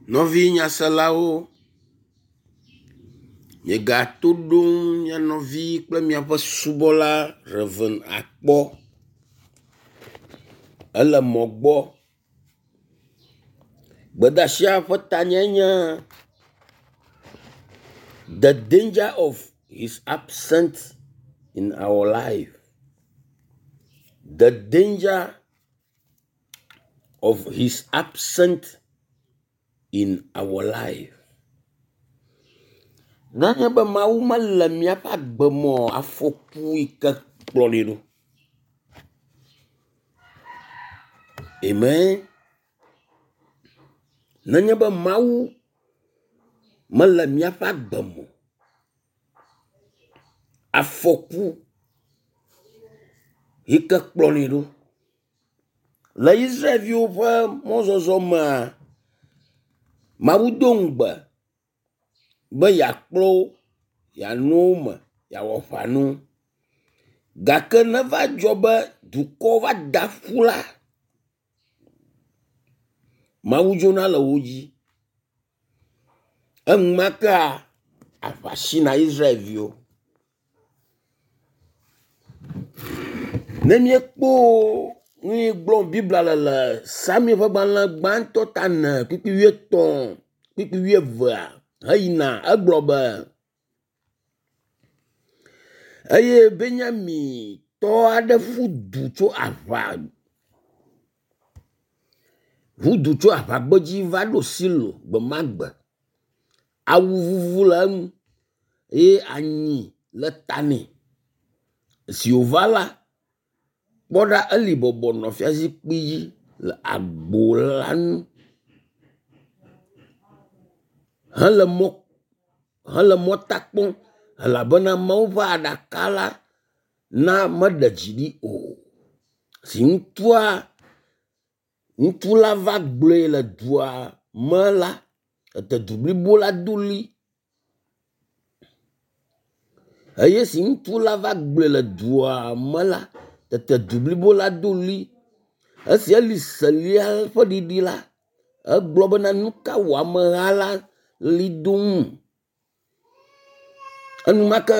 Novi nyaselawo, nye gato ɖom mia novi kple miaƒe subɔla Reverend Akpɔ ele mɔ gbɔ. Gbedasia ƒe tanya nye the danger of his absence in our life. The danger of his absence in our life. Nanye be Mawu mele miaƒe agbemɔ afɔku ike kplɔɖi ɖo. Amen. Nanye be Mawu mele miaƒe agbemɔ afɔku ike kplɔɖi ɖo. Le Israelviwo ƒe mɔzɔzɔ mea, Mawu do ŋugbe be yakplɔ wo, yanu wo me, yawɔ ʋãnu. Gake neva dzɔ be dukɔwo va da ƒu la, Mawu dzona le wo dzi. Eŋumakea aʋa si na Israelviwo. Ne miekpɔ nu yi gblɔm Biblia le Samuel ƒe gbalẽ gbãtɔ ta 4:13 12 heyina, egblɔ be eye Benyamitɔ aɖe ƒu du tso aʋagbedzi va ɖo Silo gbe ma gbe. Awu vuvu le enu eye anyi le ta nɛ. Si wòva la, kpɔ ɖa Eli bɔbɔ nɔ fiazikpui dzi le agbo la nu hele mɔta kpɔm elabena Mawu ƒe aɖaka la na meɖe dzi ɖi o. Si ŋutsu la va gblɔe le dua me la, ete du blibo la doli. Eye si ŋutsu la va gblɔe le dua me la, tete du blibo la doli. Esi Eli se lia ƒe ɖiɖi la, egblɔ bena nu ka wɔ ameha la li dom. Enumake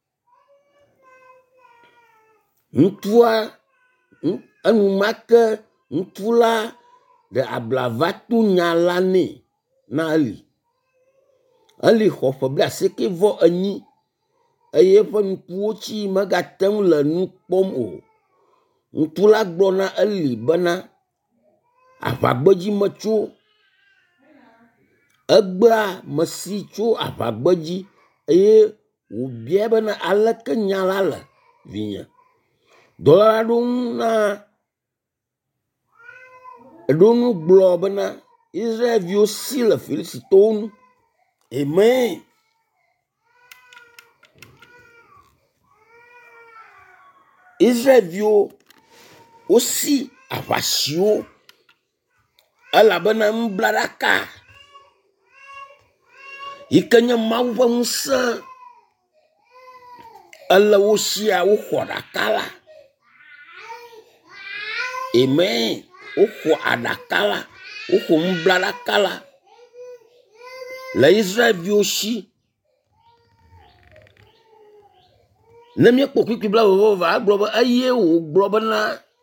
ŋutsu la ɖe abla va to nya la nɛ na Eli. Eli xɔ ƒe 98 eye eƒe ŋkuwo tsi megate ŋu le nu kpɔm o. Ŋutsu la gblɔ na Eli bena aʋagbedzi metso, egbea mesi tso aʋagbedzi eye wòbia bena aleke nya la le vinye. Dɔla la ɖo nu gblɔ bena Israelviwo si le Filistitɔwo nu. Amen. Israelviwo wosi aʋasiwo elabena nublaɖaka yike nye Mawu ƒe ŋusẽ ele wo sia, woxɔ ɖaka la. Amen. Woxɔ aɖaka la, woxɔ nublaɖaka la le Israelviwo si. Ne miekpɔ kpikpi bla vovovo, agblɔ be eye wògblɔ bena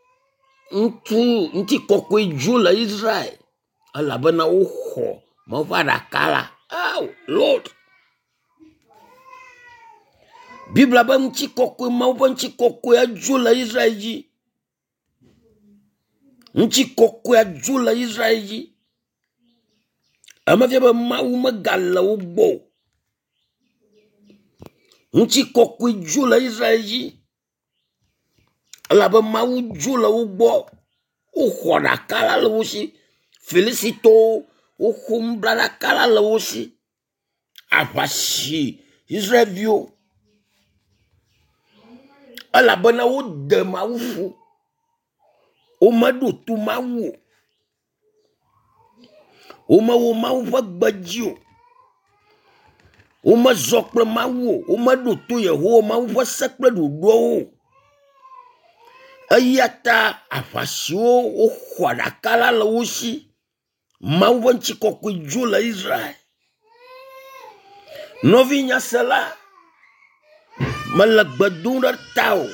ŋutikɔkɔe dzo le Israel elabena woxɔ Mawu ƒe aɖaka la. Oh, Lord. Biblia be ŋutikɔkɔe, Mawu ƒe ŋutikɔkɔe dzo le Israel dzi. Ŋutikɔkɔe dzo le Israel dzi. Emefia be Mawu megale wo gbɔ. Ŋutikɔkɔe dzo le Israel dzi elabena Mawu dzo le wo gbɔ. Woxɔ ɖaka la le wo si. Filistitɔwo woxɔ nublaɖaka la le wo si. Aʋasi Israelviwo elabena wode Mawu ƒu. Womeɖo to Mawu o. Womewɔ Mawu ƒe gbe dzi o. Womezɔ kple Mawu o. Womeɖo to Yehowa Mawu ƒe se kple ɖoɖoawo o. Eya ta aʋasiwo woxɔ aɖaka la le wo si. Mawu ƒe ŋutikɔkɔe dzo le Israel. Nɔvi nyasela, mele gbe dom ɖe tawò.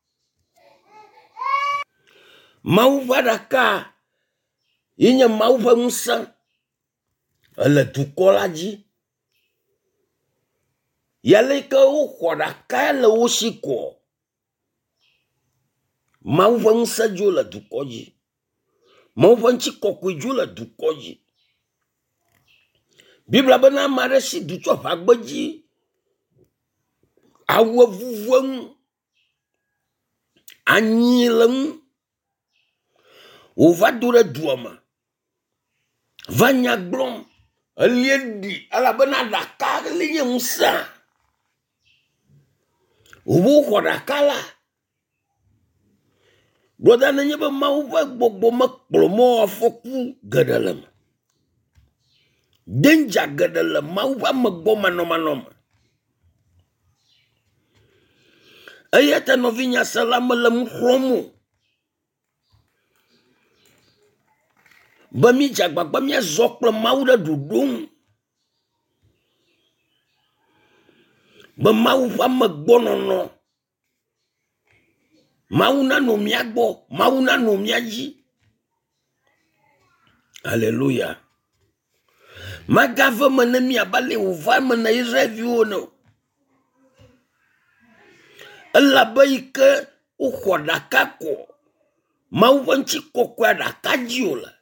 Mawu ƒe aɖaka yi nye Mawu ƒe ŋusẽ ele dukɔ la dzi. Yale ke woxɔ ɖaka le wo si kɔ. Mawu ƒe ŋusẽ dzo le dukɔ dzi. Mawu ƒe ŋutikɔkɔe dzo le dukɔ dzi. Bibla bena ame aɖe si du tso aʋagbe dzi, awu vuvu eŋu, anyi le ŋu, wòva do ɖe dua me, va nya gblɔm, elie ɖi elabena ɖaka li nye ŋusẽ. Woxɔ ɖaka la. Broda nenye be Mawu ƒe gbɔgbɔ me kplɔ mɔ afɔku geɖe le me. Danger geɖe le Mawu ƒe amegbɔ manɔmanɔ me. Eya ta nɔvi nyasela mele mu xlɔm o. Be mi dze agbagba miazɔ kple Mawu ɖe ɖoɖo ŋu. Be Mawu ƒe amegbɔnɔnɔ, Mawu nanɔ mia gbɔ, Mawu nanɔ mia dzi. Alléluia. Magave me ne mi abale wòva me na Israelviwo ne. Elabe yi ke woxɔ ɖaka kɔ, Mawu ƒe ŋutikɔkɔe ɖaka dzi o le.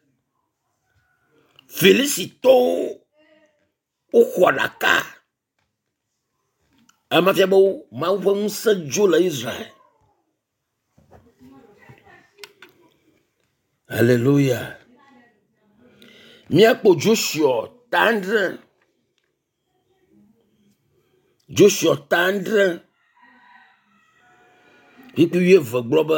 Filisitɔwo woxɔ ɖaka. Amafia be Mawu ƒe ŋusẽ dzo le Israel. Alléluia. Miakpo Joshua tandre. Joshua tandre. Pipi wie ve gblɔ be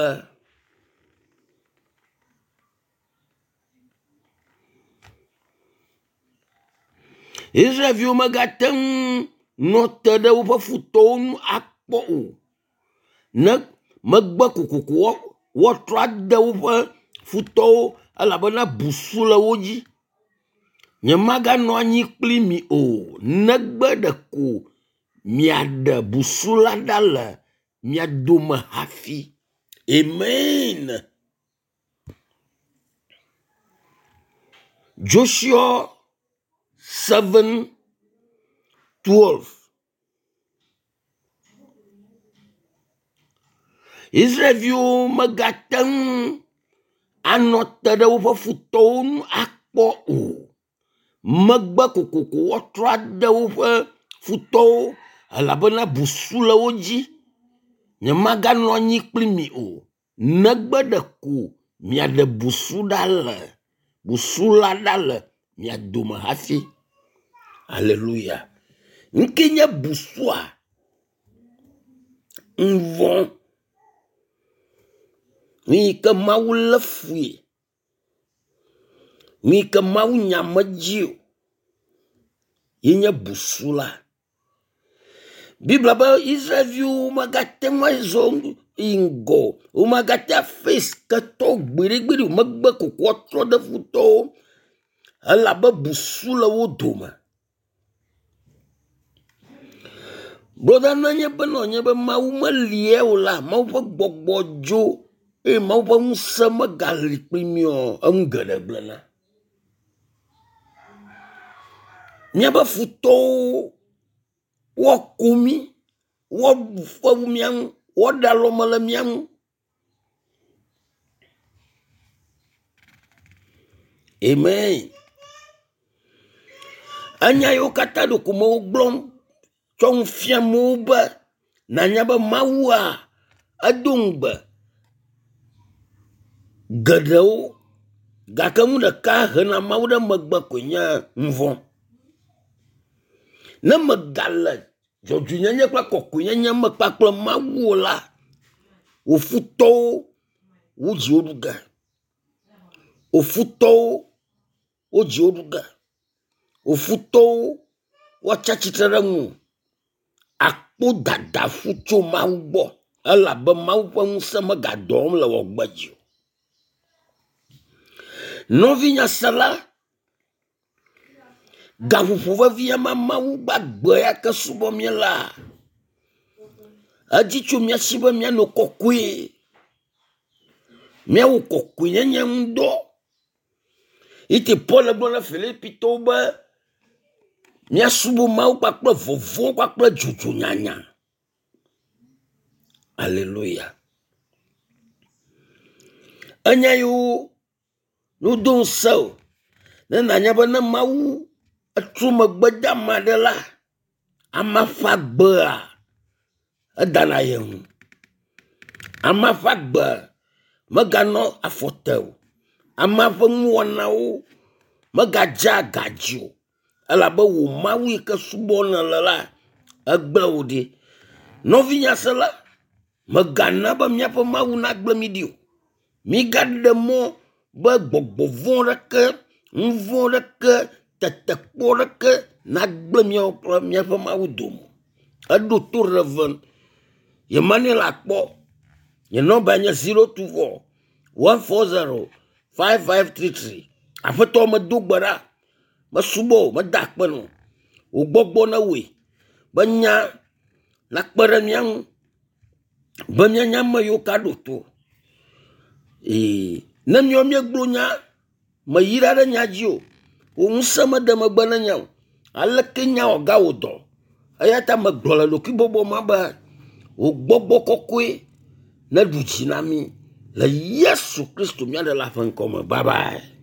Israelviwo megate ŋu nɔ te ɖe woƒe futɔwo ŋu akpɔ o. Ne megbe kokoko woatrɔ ade woƒe futɔwo elabena busu le wo dzi. Nyemaganɔ anyi kpli mi o. Negbe ɖeko miaɖe busu la ɖa le mia dome hafi. Amen. Joshua 7:12. Israelviwo megate ŋu anɔ te ɖe woƒe futɔwo ŋu akpɔ o. Megbe kokoko woatrɔ ade woƒe futɔwo elabena busu le wo dzi. Nyemaganɔ anyi kpli mi o. Negbe ɖeko miaɖe busu la ɖa le mia dome hafi. Alléluia. Nke nye busua. Nvɔ. Ni ke Mawu le fui. Ni ke Mawu nyamedzi o. Yenye busu la. Bibla be Israelviwo megate ŋu azɔ ŋgɔ. Wo megate face ketɔ gbeɖegbeɖe o. Megbe kokoko trɔ ɖe futɔwo. Elabe busu le wo dome. Broda nenye be Mawu melie o la, Mawu ƒe gbɔgbɔ dzo. Eye Mawu ƒe ŋusẽ megali kpli mi o. Eŋu geɖe gblena. Miabe futɔwo woaku mi, woaƒe mia ŋu, woaɖe alɔme le mia ŋu. Amen. Enya yiwo katã ɖoko me wo gblɔm tsɔ ŋu fiam wo be nanya be Mawua edo ŋugbe geɖewo gake ŋu ɖeka hena Mawu ɖe megbe koe nye ŋvɔ. Ne megale dzɔdzɔenyenye kple kɔkɔenyenye me kpakple Mawu la, wo futɔwo wo dzi wo ɖu ge. Wo futɔwo wo dzi wo ɖu ge. Wo futɔwo woatsi atsitre ɖe ŋu. Akpɔ dadafu tso Mawu gbɔ elabe Mawu ƒe ŋusẽ megadɔm le wɔ gbe dzi o. Nɔvi nyasela gaƒoƒo vevia ma Mawu gbagbe ya ke subɔ mía la edzi tso mía si be mía no kɔkɔe míawo kɔkɔe nyenye ŋdɔ ite Paul gblɔ na Filipitɔwo be mía subɔ Mawu kpakple vɔvɔ kpakple dzodzo nyanya. Alléluia. Enya yo nudo ŋusẽ ne nanya be ne Mawu etro megbe de ame aɖe la ame ƒe agbea edana ye ŋu. Ame ƒe agbe meganɔ afɔ te o. Ame ƒe nuwɔnawo megadze agadzi o. Elabe wo Mawu yi ke subɔ nele la egble wo ɖi. Nɔvinya se la megana be míaƒe Mawu nagble mí ɖi o. Mígaɖe mɔ be gbɔgbɔ vɔ̃ ɖeke, ŋuvɔ̃ ɖeke, tetekpɔ ɖeke nagble míawo kple míaƒe Mawu dome. Eɖo to Reverend Emmanuel Akpɔ. Nye nɔmba nye 024 140 5533. Aƒetɔ medo gbe ɖa, mesubɔ o, meda akpe no. Wo gbɔgbɔ na woe be nya nakpe ɖe mía ŋu be míanya ame yiwo ka ɖo to. Ne míawo míegblɔ nya meyi ɖa ɖe nya dzi o, wo ŋusẽ mede megbe ne nya o. Aleke nya wɔga wo dɔ. Eya ta megblɔ le ɖokuibɔbɔ ma be wo gbɔgbɔ kɔkɔe ne ɖu dzi na mí le Yesu Kristo mía ɖela ƒe ŋkɔ me. Bye bye.